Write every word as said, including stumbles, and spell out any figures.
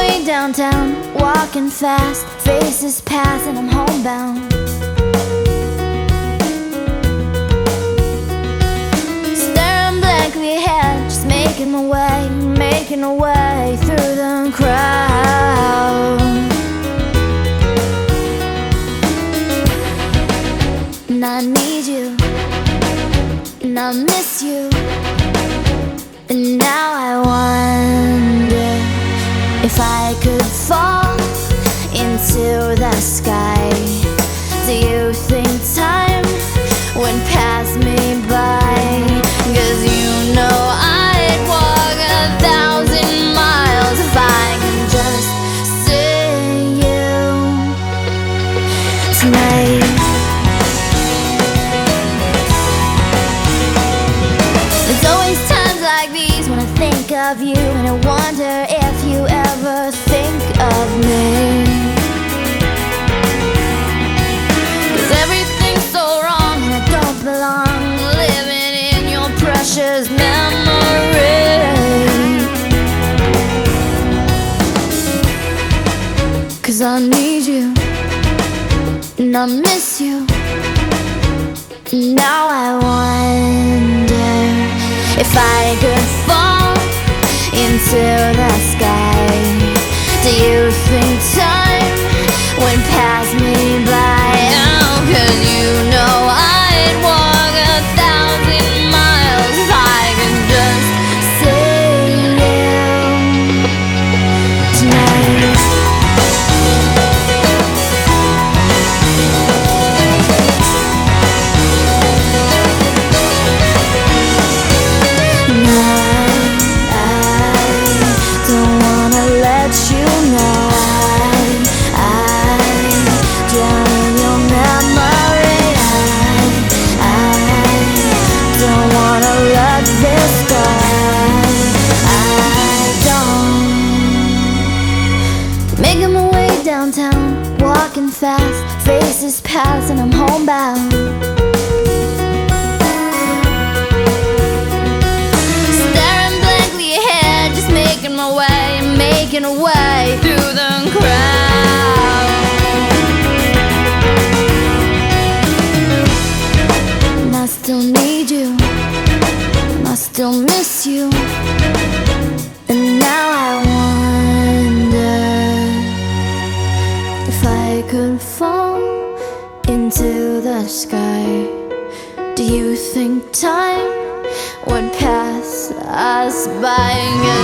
way downtown, walking fast, faces pass and I'm homebound. Staring blankly ahead, just making my way, making my way through the crowd. And I need you, and I miss you, and now I wonder if I could fall into the sky. Do you think time would pass me by? 'Cause you know I'd walk a thousand miles if I could just see you tonight. There's always times like these when I think of you, and I wonder if you ever think of me. 'Cause everything's so wrong and I don't belong, living in your precious memory. 'Cause I need you, and I miss you, and now I wonder if I could fall into the sky. Do you think time would pass me by? Oh, 'cause you know I'd walk a thousand miles if I could just see you tonight. Making my way downtown, walking fast, faces pass and I'm homebound. Staring blankly ahead, just making my way, making a way through the crowd. And I still need you, and I still miss you, and now I wonder if I could fall into the sky. Do you think time would pass us by?